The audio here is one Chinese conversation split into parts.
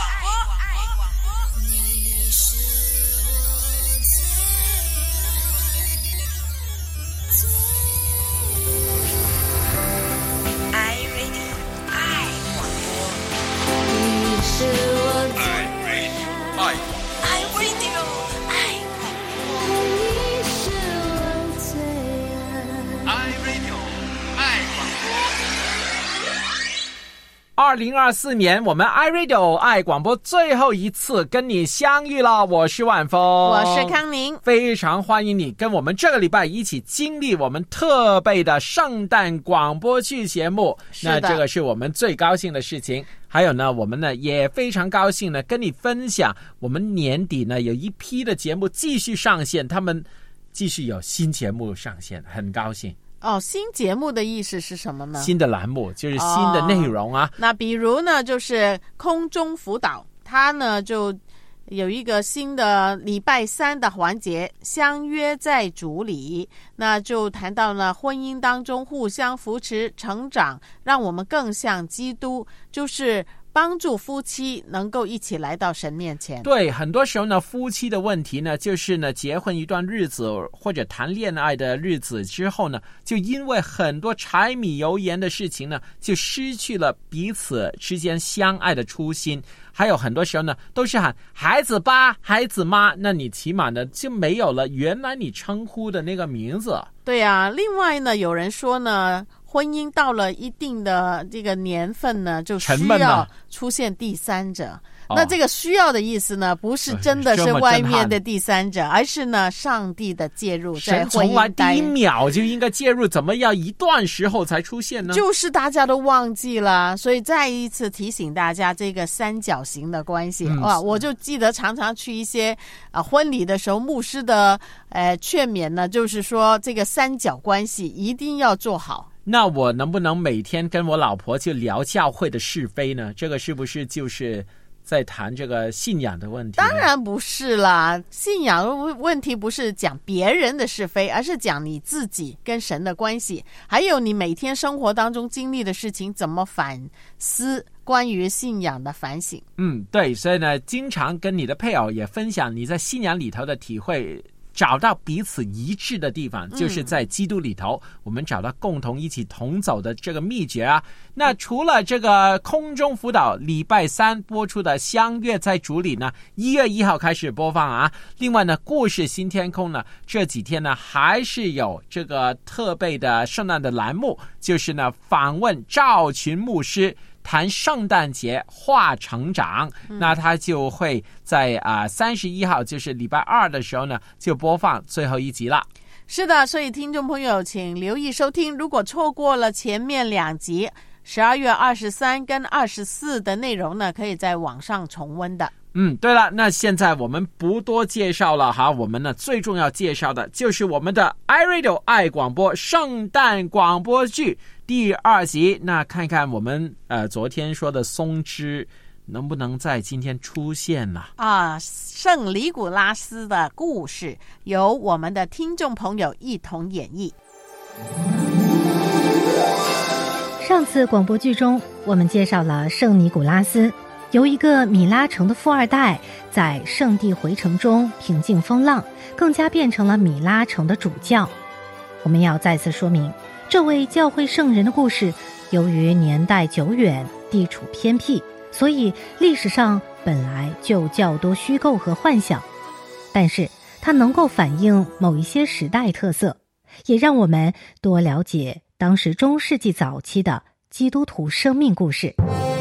2024年我们 iRadio 爱广播最后一次跟你相遇了，我是万峰， 我是康宁， 非常欢迎你跟我们这个礼拜一起经历我们特备的圣诞广播剧节目，那这个是我们最高兴的事情。还有呢，我们呢也非常高兴呢跟你分享，我们年底呢有一批的节目继续上线，他们继续有新节目上线，很高兴。 新节目的意思是什么呢？ 新的栏目就是新的内容啊。 那比如呢，就是空中辅导，它呢就有一个新的礼拜三的环节，相约在主里，那就谈到了婚姻当中互相扶持成长，让我们更像基督，就是帮助夫妻能够一起来到神面前。 对，很多时候呢，夫妻的问题呢，就是呢，结婚一段日子或者谈恋爱的日子之后呢，就因为很多柴米油盐的事情呢，就失去了彼此之间相爱的初心。还有很多时候呢，都是喊孩子爸、孩子妈，那你起码呢就没有了原来你称呼的那个名字。 对啊，另外呢，有人说呢，婚姻到了一定的这个年份呢，就需要出现第三者。那这个需要的意思呢，不是真的是外面的第三者，而是呢，上帝的介入在婚姻。神从来第一秒就应该介入，怎么要一段时候才出现呢？ 就是大家都忘记了，所以再一次提醒大家这个三角形的关系。我就记得常常去一些婚礼的时候，牧师的劝勉呢，就是说这个三角关系一定要做好。 那我能不能每天跟我老婆就聊教会的是非呢？这个是不是就是在谈这个信仰的问题？ 当然不是啦，信仰的问题不是讲别人的是非，而是讲你自己跟神的关系，还有你每天生活当中经历的事情怎么反思关于信仰的反省。 对，所以呢，经常跟你的配偶也分享你在信仰里头的体会，找到彼此一致的地方，就是在基督里头，我们找到共同一起同走的这个秘诀啊。那除了这个空中辅导礼拜三播出的相约在主里呢，1月1号开始播放啊。另外呢，故事新天空呢，这几天呢还是有这个特备的圣诞的栏目，就是呢访问赵群牧师，谈圣诞节话成长。那他就会在31号就是礼拜二的时候呢就播放最后一集了。 是的，所以听众朋友请留意收听，如果错过了前面2集12月23跟24的内容呢，可以在网上重温的。 对了，那现在我们不多介绍了哈，我们呢最重要介绍的就是我们的 iRadio 爱广播圣诞广播剧第2集。那看看我们昨天说的松枝能不能在今天出现呢？ 圣尼古拉斯的故事由我们的听众朋友一同演绎。 上次广播剧中，我们介绍了圣尼古拉斯，由一个米拉城的富二代，在圣地回城中平静风浪，更加变成了米拉城的主教。我们要再次说明，这位教会圣人的故事，由于年代久远，地处偏僻，所以历史上本来就较多虚构和幻想，但是它能够反映某一些时代特色，也让我们多了解当时中世纪早期的基督徒生命故事。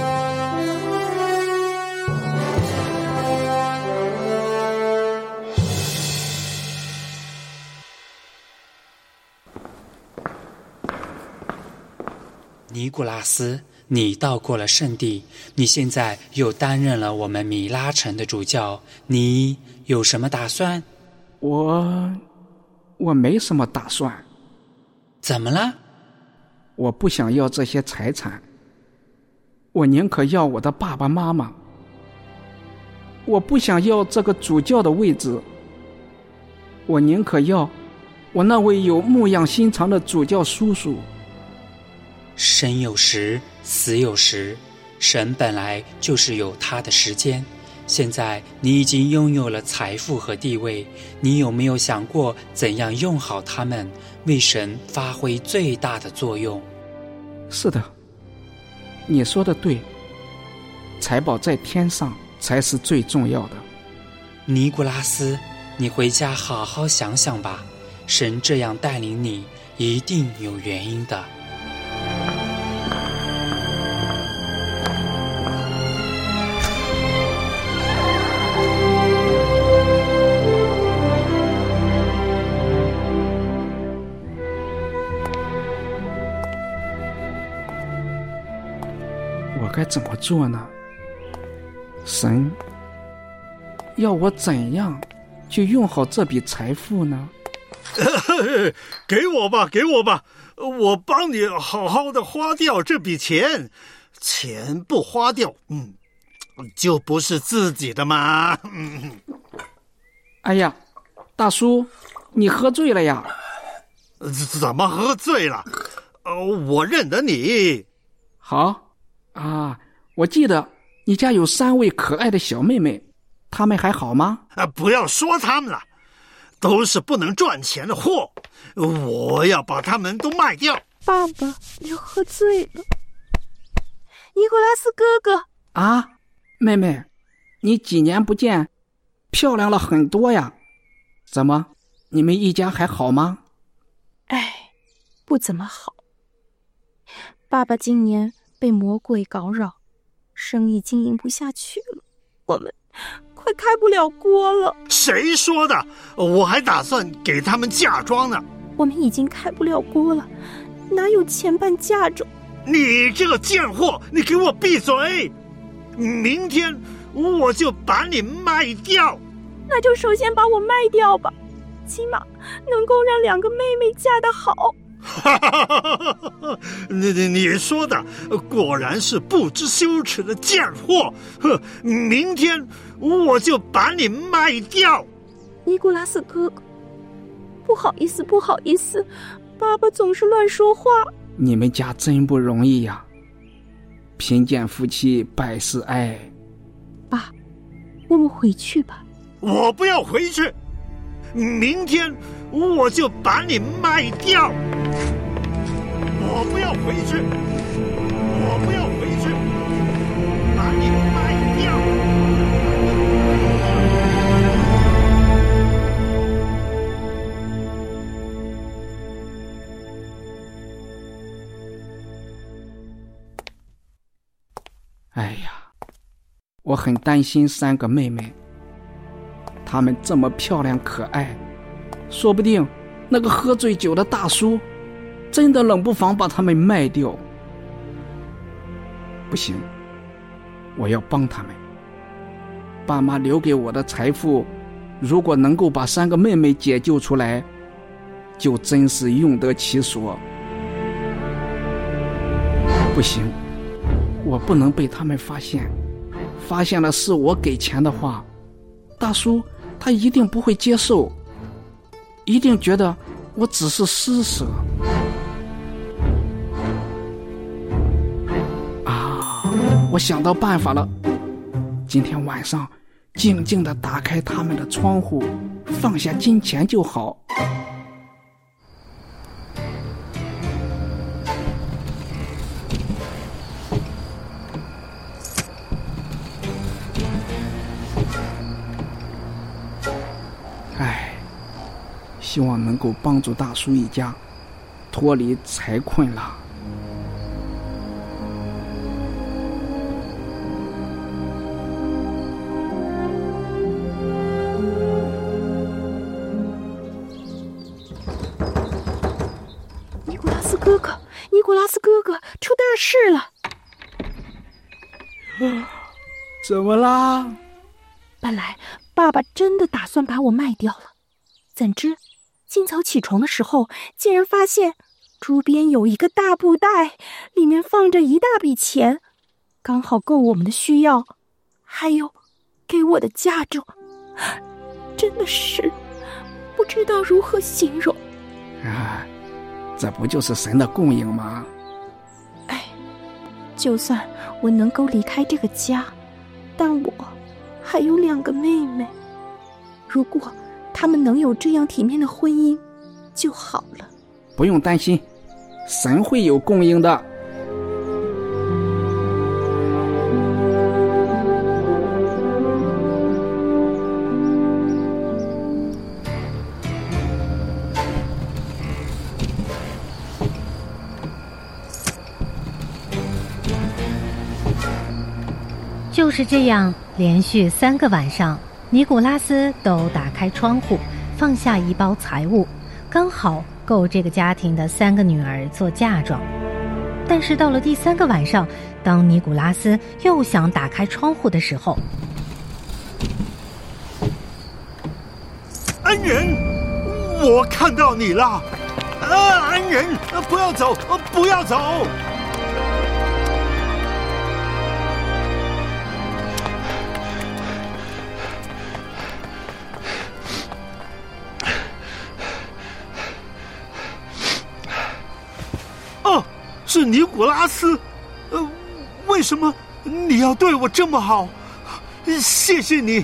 尼古拉斯，你到过了圣地，你现在又担任了我们米拉城的主教，你有什么打算？ 我没什么打算。 怎么了？ 我不想要这些财产，我宁可要我的爸爸妈妈。我不想要这个主教的位置，我宁可要我那位有牧养心肠的主教叔叔。 生有时，死有时， 神本来就是有他的时间。现在你已经拥有了财富和地位，你有没有想过怎样用好它们，为神发挥最大的作用？ 是的，你说的对，财宝在天上才是最重要的。 尼古拉斯，你回家好好想想吧，神这样带领你，一定有原因的。 我该怎么做呢？神要我怎样去用好这笔财富呢？ 给我吧，给我吧，我帮你好好的花掉这笔钱。钱不花掉，就不是自己的嘛。 哎呀，大叔，你喝醉了呀？ 怎么喝醉了？我认得你。 好啊，我记得你家有3位可爱的小妹妹，她们还好吗？ 不要说她们了，都是不能赚钱的货，我要把她们都卖掉。 爸爸，你喝醉了。尼古拉斯哥哥啊，妹妹，你几年不见，漂亮了很多呀。怎么，你们一家还好吗？ 不怎么好。爸爸今年被魔鬼搞扰，生意经营不下去了，我们快开不了锅了。 谁说的？我还打算给他们嫁妆呢。 我们已经开不了锅了，哪有钱办嫁妆？ 你这个贱货，你给我闭嘴！明天我就把你卖掉。 那就首先把我卖掉吧，起码能够让2个妹妹嫁得好。 你说的果然是不知羞耻的贱货！明天我就把你卖掉。 尼古拉斯哥哥，不好意思，不好意思，爸爸总是乱说话。 你们家真不容易呀，贫贱夫妻百事哀。 爸，我们回去吧。 我不要回去，明天我就把你卖掉。我不要回去，我不要回去，把你卖掉。 哎呀，我很担心3个妹妹，她们这么漂亮可爱，说不定那个喝醉酒的大叔真的冷不防把她们卖掉。不行，我要帮她们。爸妈留给我的财富，如果能够把3个妹妹解救出来，就真是用得其所。不行，我不能被他们发现，发现了是我给钱的话，大叔他一定不会接受，一定觉得我只是施舍。啊，我想到办法了，今天晚上静静地打开他们的窗户，放下金钱就好。希望能够帮助大叔一家脱离财困了。 尼古拉斯哥哥，尼古拉斯哥哥，出大事了！ 怎么啦？ 本来爸爸真的打算把我卖掉了，怎知今早起床的时候，竟然发现桌边有一个大布袋，里面放着一大笔钱，刚好够我们的需要，还有给我的嫁妆，真的是不知道如何形容。 啊，这不就是神的供应吗？ 就算我能够离开这个家，但我还有2个妹妹，如果她们能有这样体面的婚姻就好了。 不用担心，神会有供应的。 就是这样，连续3个晚上，尼古拉斯都打开窗户，放下一包财物，刚好够这个家庭的3个女儿做嫁妆。但是到了第3个晚上，当尼古拉斯又想打开窗户的时候， 恩人，我看到你了！恩人，不要走，不要走！是尼古拉斯，为什么你要对我这么好？谢谢你。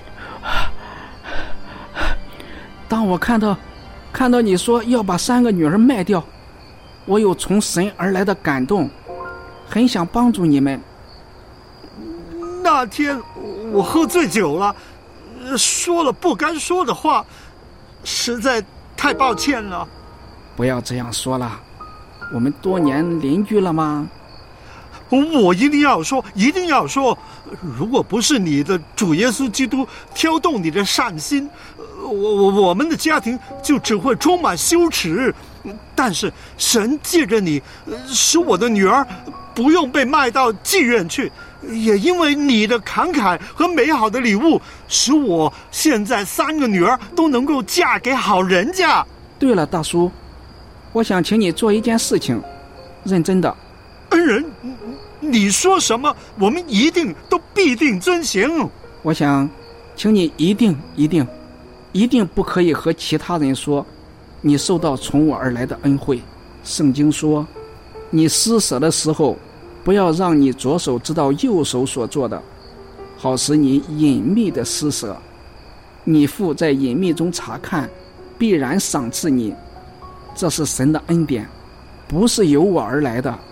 当我看到你说要把3个女儿卖掉，我有从神而来的感动，很想帮助你们。 那天我喝醉酒了，说了不该说的话，实在太抱歉了。 不要这样说了，我们多年邻居了吗？ 我一定要说，一定要说，如果不是你的主耶稣基督挑动你的善心，我们的家庭就只会充满羞耻。但是神借着你，使我的女儿不用被卖到妓院去，也因为你的慷慨和美好的礼物，使我现在3个女儿都能够嫁给好人家。 对了，大叔，我想请你做一件事情，认真的。 恩人，你说什么，我们都必定遵行。 我想请你一定不可以和其他人说你受到从我而来的恩惠。圣经说，你施舍的时候，不要让你左手知道右手所做的，好使你隐秘的施舍，你父在隐秘中查看，必然赏赐你。这是神的恩典，不是由我而来的。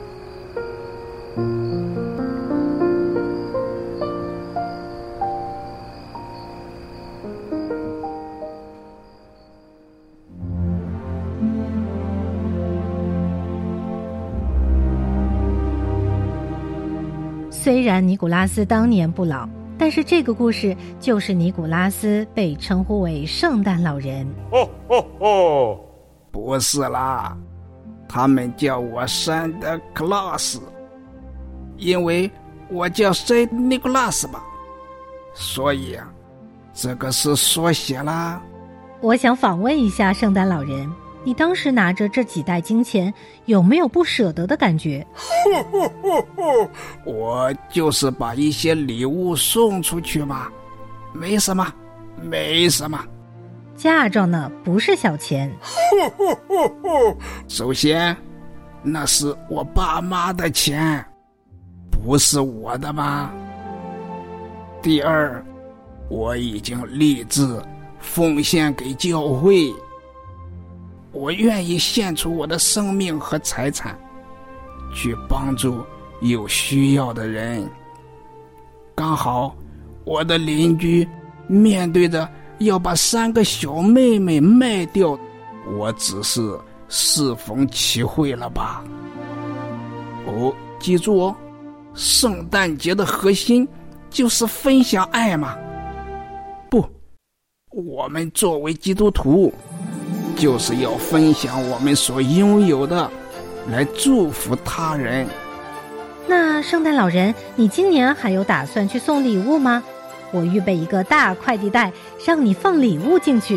虽然尼古拉斯当年不老，但是这个故事就是尼古拉斯被称呼为圣诞老人。 不是啦，他们叫我 Santa Claus， 因为我叫 Saint Nicholas 吧，所以这个是缩写啦。 我想访问一下圣诞老人，你当时拿着这几袋金钱，有没有不舍得的感觉？ 我就是把一些礼物送出去嘛，没什么。 嫁妆呢，不是小钱。 首先，那是我爸妈的钱，不是我的吧？第二，我已经立志奉献给教会，我愿意献出我的生命和财产，去帮助有需要的人。刚好，我的邻居面对着要把3个小妹妹卖掉，我只是适逢其会了吧？记住哦，圣诞节的核心就是分享爱嘛。不，我们作为基督徒，就是要分享我们所拥有的，来祝福他人。 那圣诞老人，你今年还有打算去送礼物吗？我预备一个大快递袋，让你放礼物进去。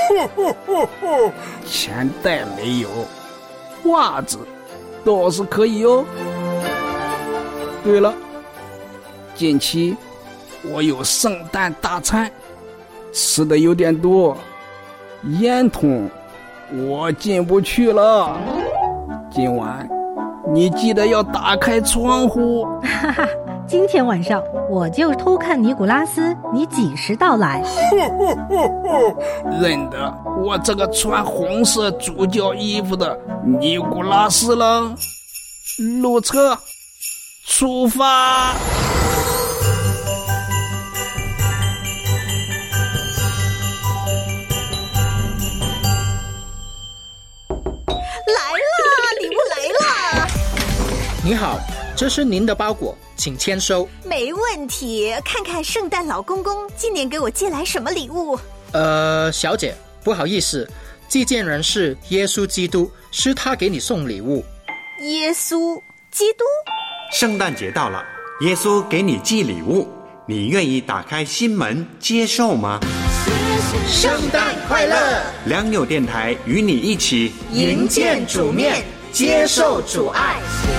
钱袋没有，袜子倒是可以哦。对了，近期我有圣诞大餐，吃的有点多，烟筒我进不去了。今晚你记得要打开窗户。 哈哈，今天晚上我就偷看尼古拉斯，你几时到来？ 认得我这个穿红色主教衣服的尼古拉斯了。路车，出发！ 你好，这是您的包裹，请签收。 没问题，看看圣诞老公公今年给我寄来什么礼物。 小姐，不好意思，寄件人是耶稣基督，是他给你送礼物。 耶稣基督？ 圣诞节到了，耶稣给你寄礼物，你愿意打开心门接受吗？ 圣诞快乐！ 良友电台与你一起迎见主面，接受主爱。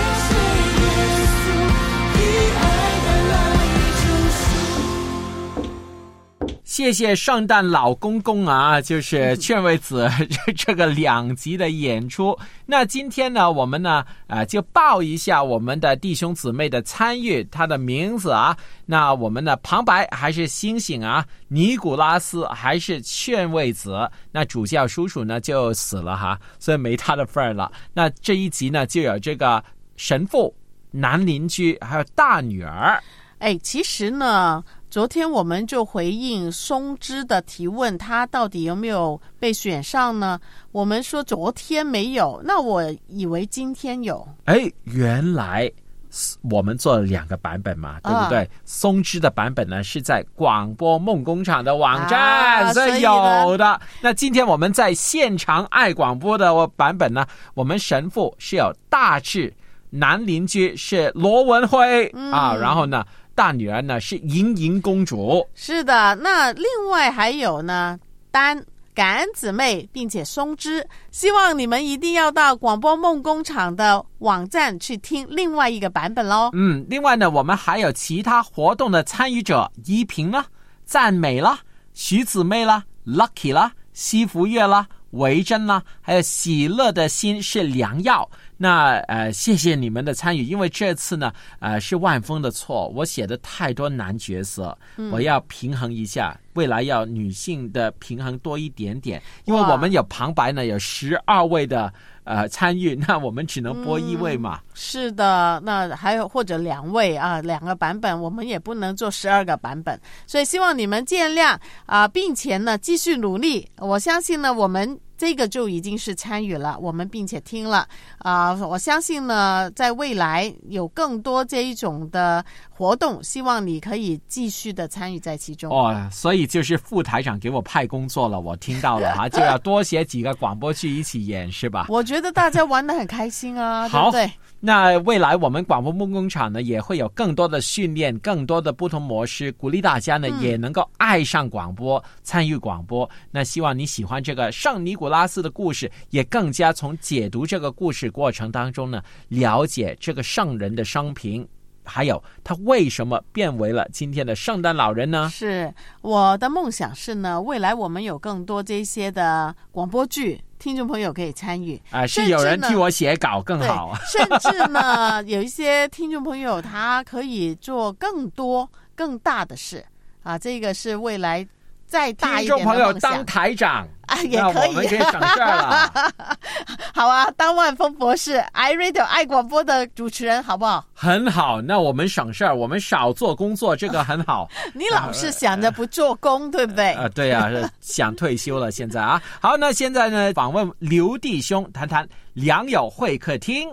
谢谢圣诞老公公啊，就是劝慰子这个2集的演出。那今天呢，我们呢就报一下我们的弟兄姊妹的参与，他的名字啊。那我们的旁白还是星星啊，尼古拉斯还是劝慰子。那主教叔叔呢就死了哈，所以没他的份了。那这一集呢就有这个神父、男邻居还有大女儿。 其实呢，昨天我们就回应松枝的提问，他到底有没有被选上呢？我们说昨天没有，那我以为今天有。 原来我们做了2个版本嘛，对不对？松枝的版本呢是在广播梦工厂的网站，所以有的。那今天我们在现场爱广播的版本呢，我们神父是有大志，男邻居是罗文辉然后呢大女儿呢是莹莹公主。 是的，那另外还有呢丹、感恩姊妹并且松枝，希望你们一定要到广播梦工厂的网站去听另外一个版本咯。 另外呢，我们还有其他活动的参与者，依萍啦、赞美啦、徐姊妹啦、Lucky 啦、西福月啦、维珍啦，还有喜乐的心是良药。那谢谢你们的参与，因为这次呢是万峰的错，我写的太多男角色，我要平衡一下，未来要女性的平衡多一点点，因为我们有旁白呢有12位的参与，那我们只能播1位嘛。 是的，那还有或者2位啊，2个版本，我们也不能做12个版本，所以希望你们见谅并且呢继续努力。我相信呢，我们这个就已经是参与了，我们并且听了我相信呢，在未来有更多这一种的活动，希望你可以继续的参与在其中。 所以就是副台长给我派工作了，我听到了就要多写几个广播剧一起演，是吧？ 我觉得大家玩得很开心啊，对不对？ 那未来我们广播梦工厂呢也会有更多的训练，更多的不同模式，鼓励大家呢也能够爱上广播，参与广播。那希望你喜欢这个圣尼古拉斯的故事，也更加从解读这个故事过程当中呢了解这个圣人的生平，还有他为什么变为了今天的圣诞老人呢？是我的梦想是呢，未来我们有更多这些的广播剧，听众朋友可以参与是有人替我写稿更好甚至呢有一些听众朋友他可以做更多更大的事这个是未来再大一点的梦想。听众朋友当台长也可以， 那我们可以省事了好啊，当万峰博士 iRadio 爱广播的主持人好不好？ 很好，那我们省事儿，我们少做工作，这个很好你老是想着不做工对不对？ 对啊，想退休了现在好，那现在呢访问刘弟兄，谈谈良友会客厅。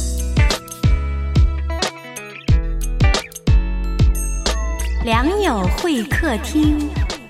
良友会客厅。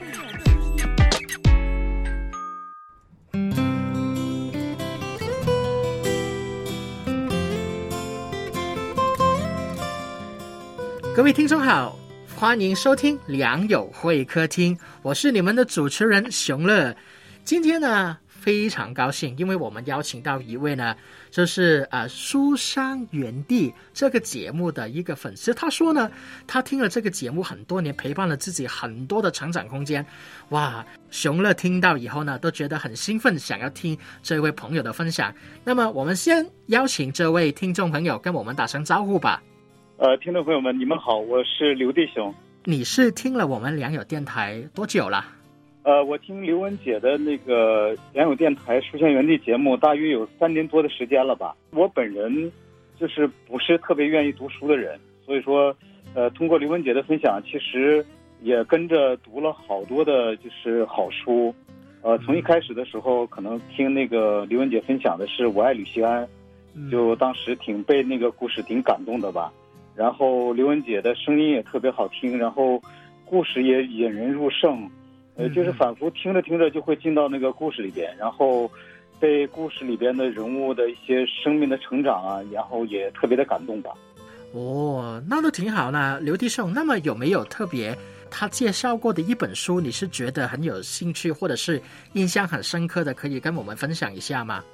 各位听众好，欢迎收听良友会客厅，我是你们的主持人熊乐。今天呢非常高兴，因为我们邀请到一位呢，就是书香园地这个节目的一个粉丝。他说呢，他听了这个节目很多年，陪伴了自己很多的成长空间。哇，熊乐听到以后呢，都觉得很兴奋，想要听这位朋友的分享。那么我们先邀请这位听众朋友跟我们打声招呼吧。 听众朋友们，你们好，我是刘弟兄。 你是听了我们良友电台多久了？ 我听刘文姐的那个良友电台书香园地节目大约有3年多的时间了吧。我本人就是不是特别愿意读书的人，所以说通过刘文姐的分享，其实也跟着读了好多的就是好书。从一开始的时候可能听那个刘文姐分享的是我爱吕西安，就当时挺被那个故事挺感动的吧。然后刘文姐的声音也特别好听，然后故事也引人入胜，就是反复听着听着就会进到那个故事里边，然后被故事里边的人物的一些生命的成长啊，然后也特别的感动吧。 那都挺好呢，刘弟兄。那么有没有特别他介绍过的一本书，你是觉得很有兴趣，或者是印象很深刻的，可以跟我们分享一下吗？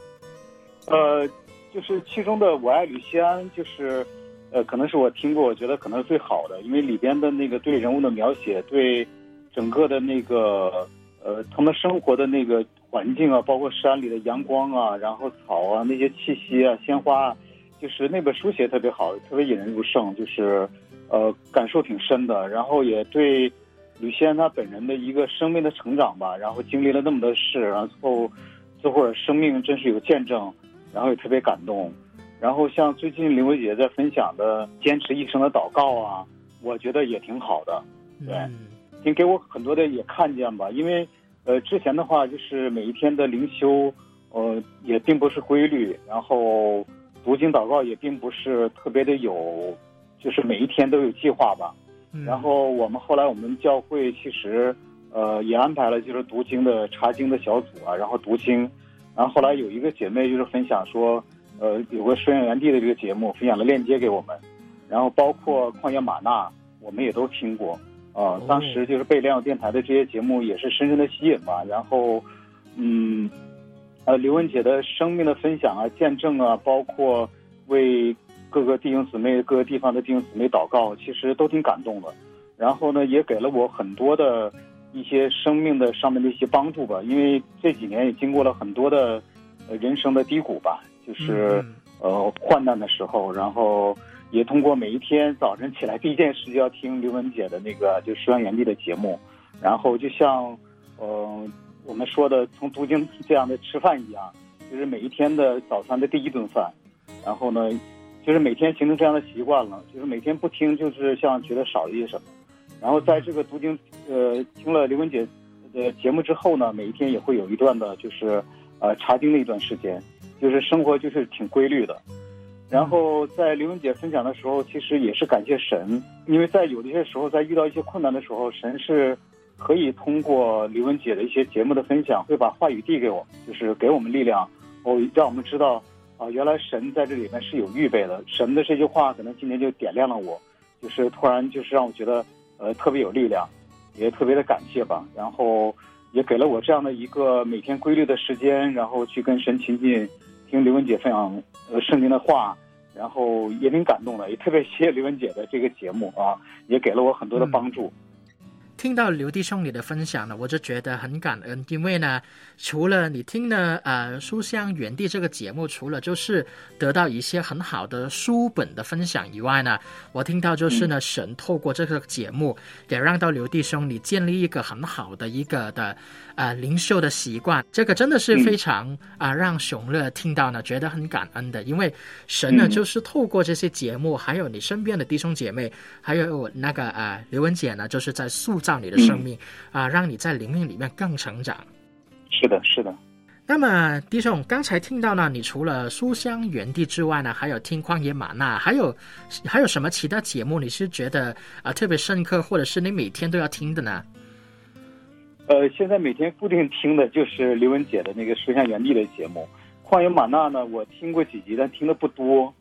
就是其中的《我爱吕西安》，就是可能是我听过，我觉得可能是最好的，因为里边的那个对人物的描写，对整个的那个他们生活的那个环境啊，包括山里的阳光啊，然后草啊，那些气息啊，鲜花啊，就是那本书写特别好，特别引人入胜，就是感受挺深的。然后也对吕西安他本人的一个生命的成长吧，然后经历了那么多事，然后最后生命真是有见证，然后也特别感动。然后像最近刘伟姐在分享的坚持一生的祷告啊，我觉得也挺好的。对，也给我很多的也看见吧。因为之前的话就是每一天的灵修也并不是规律，然后读经祷告也并不是特别的有，就是每一天都有计划吧。然后我们后来我们教会其实也安排了就是读经的查经的小组啊，然后读经。然后后来有一个姐妹就是分享说有个书香园地的这个节目，分享了链接给我们，然后包括旷野玛纳我们也都听过当时就是被良友电台的这些节目也是深深的吸引吧。然后刘文姐的生命的分享啊，见证啊，包括为各个弟兄姊妹各个地方的弟兄姊妹祷告，其实都挺感动的。然后呢也给了我很多的一些生命的上面的一些帮助吧。因为这几年也经过了很多的人生的低谷吧，就是患难的时候，然后也通过每一天早晨起来第一件事就要听刘文姐的那个就书香园地的节目，然后就像我们说的从读经这样的吃饭一样，就是每一天的早餐的第一顿饭，然后呢就是每天形成这样的习惯了，就是每天不听就是像觉得少了一些什么。然后在这个读经听了刘文姐的节目之后呢，每一天也会有一段的就是查经的一段时间，就是生活就是挺规律的。然后在刘文姐分享的时候，其实也是感谢神，因为在有的些时候在遇到一些困难的时候，神是可以通过刘文姐的一些节目的分享，会把话语递给我们，就是给我们力量，让我们知道原来神在这里面是有预备的。神的这句话可能今年就点亮了我，就是突然就是让我觉得特别有力量，也特别的感谢吧。然后也给了我这样的一个每天规律的时间，然后去跟神亲近，听刘文姐分享圣经的话，然后也挺感动的，也特别谢谢刘文姐的这个节目啊，也给了我很多的帮助。 听到刘弟兄你的分享呢，我就觉得很感恩。因为呢，除了你听的书香园地这个节目，除了就是得到一些很好的书本的分享以外呢，我听到就是呢，神透过这个节目也让到刘弟兄你建立一个很好的一个的灵修的习惯。这个真的是非常让熊乐听到呢觉得很感恩的。因为神呢就是透过这些节目，还有你身边的弟兄姐妹，还有那个刘文姐呢，就是在塑造你的生命让你在灵命里面更成长。 是的是的。 那么弟兄刚才听到呢，你除了书香园地之外呢，还有听旷野玛纳，还有什么其他节目你是觉得特别深刻，或者是你每天都要听的呢？ 现在每天固定听的就是刘文姐的那个书香园地的节目。旷野玛纳呢我听过几集，但听的不多，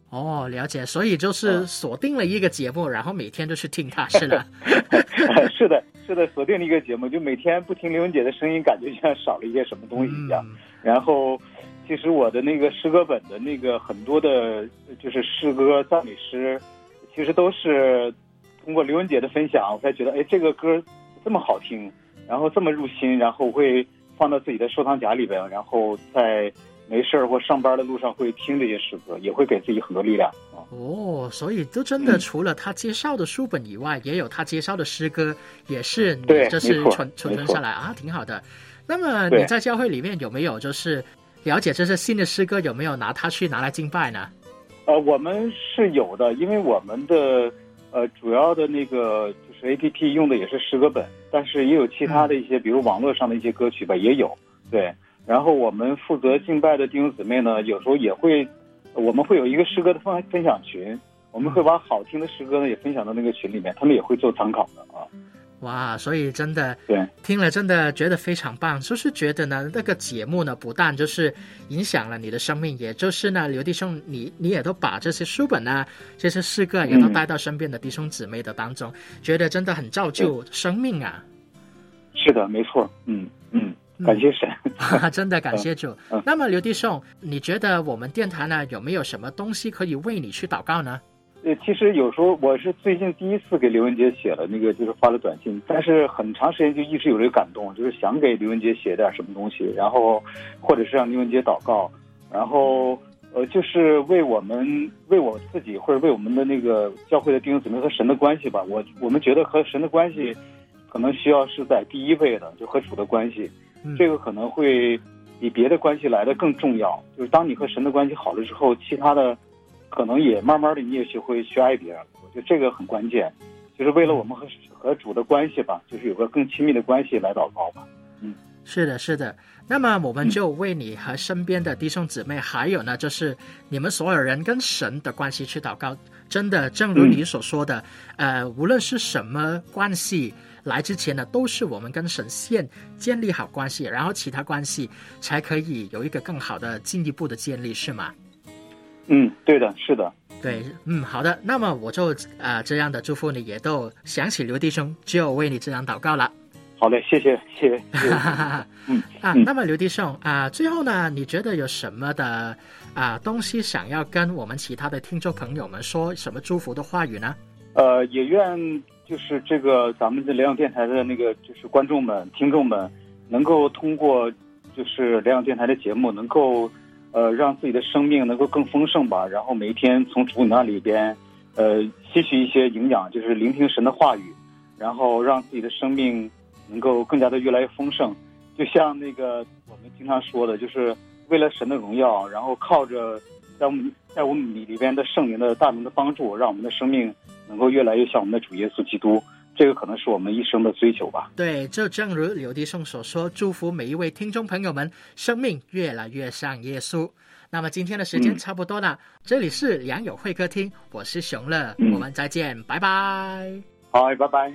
哦，了解，所以就是锁定了一个节目，然后每天就去听它，是的。 是的，锁定了一个节目，就每天不听刘文姐的声音，感觉像少了一些什么东西一样。然后，其实我的那个诗歌本的那个很多的，就是诗歌赞美诗，其实都是通过刘文姐的分享，我才觉得，哎，这个歌这么好听，然后这么入心，然后会放到自己的收藏夹里边，然后在没事或上班的路上会听这些诗歌，也会给自己很多力量啊。 哦，所以都真的除了他介绍的书本以外，也有他介绍的诗歌，也是你就是存存下来啊，挺好的。那么你在教会里面有没有就是了解这些新的诗歌，有没有拿来敬拜呢？ 我们是有的，因为我们的主要的那个就是 APP 用的也是诗歌本，但是也有其他的一些，比如网络上的一些歌曲吧，也有。对。然后我们负责敬拜的弟兄姊妹呢，有时候也会，我们会有一个诗歌的分享群，我们会把好听的诗歌呢也分享到那个群里面，他们也会做参考的啊。 哇，所以真的对听了真的觉得非常棒，就是觉得呢那个节目呢不但就是影响了你的生命，也就是呢刘弟兄你也都把这些书本啊这些诗歌也都带到身边的弟兄姊妹的当中，觉得真的很造就生命啊。 是的，没错，感谢神， 真的感谢主。那么刘弟兄，你觉得我们电台呢有没有什么东西可以为你去祷告呢？ 其实有时候我是最近第一次给刘文杰写了那个，就是发了短信，但是很长时间就一直有这个感动，就是想给刘文杰写点什么东西，然后或者是让刘文杰祷告，然后就是为我自己或者为我们的那个教会的弟兄姊妹和神的关系吧。我们觉得和神的关系可能需要是在第一位的，就和主的关系。这个可能会比别的关系来的更重要，就是当你和神的关系好了之后，其他的可能也慢慢的你也学会去爱别人。我觉得这个很关键，就是为了我们和主的关系吧，就是有个更亲密的关系来祷告吧。 是的，是的。那么我们就为你和身边的弟兄姊妹，还有呢就是你们所有人跟神的关系去祷告。真的正如你所说的，无论是什么关系来之前呢，都是我们跟神先建立好关系，然后其他关系才可以有一个更好的进一步的建立，是吗？ 对的，是的。 对，好的。那么我就这样的祝福你，也都想起刘弟兄，就为你这样祷告了。 好嘞，谢谢。 那么刘弟兄最后呢，你觉得有什么的东西想要跟我们其他的听众朋友们说什么祝福的话语呢？ 也愿就是这个咱们的联想电台的那个就是观众们、听众们，能够通过就是联想电台的节目，能够让自己的生命能够更丰盛吧。然后每一天从主那里边吸取一些营养，就是聆听神的话语，然后让自己的生命能够更加的越来越丰盛。就像那个我们经常说的，就是为了神的荣耀，然后靠着在我们里边的圣灵的大能的帮助，让我们的生命能够越来越像我们的主耶稣基督。这个可能是我们一生的追求吧。 对，就正如刘弟兄所说，祝福每一位听众朋友们生命越来越像耶稣。那么今天的时间差不多了，这里是良友会客厅，我是熊乐，我们再见，拜拜。 好，拜拜。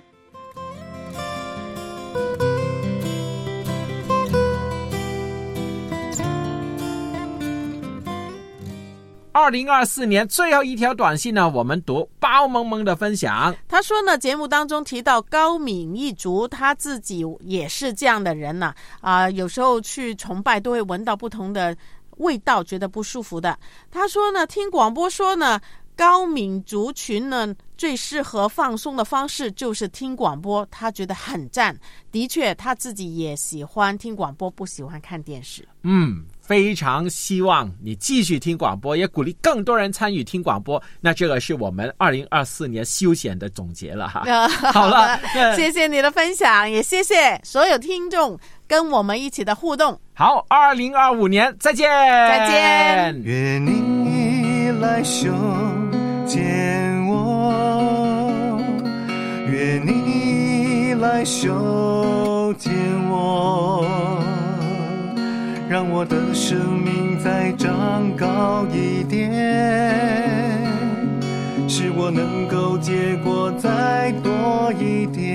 2024年最后一条短信呢，我们读包萌萌的分享。 他说呢，节目当中提到高敏一族，他自己也是这样的人呢。有时候去崇拜都会闻到不同的味道，觉得不舒服的。他说呢，听广播说呢，高敏族群呢最适合放松的方式就是听广播，他觉得很赞。的确，他自己也喜欢听广播，不喜欢看电视。 非常希望你继续听广播，也鼓励更多人参与听广播。那这个是我们2024年休闲的总结了哈。好了， 谢谢你的分享，也谢谢所有听众跟我们一起的互动。 好，2025年再见， 再见。 愿你来修剪我，愿你来修剪我，让我的生命再长高一点，使我能够结果再多一点。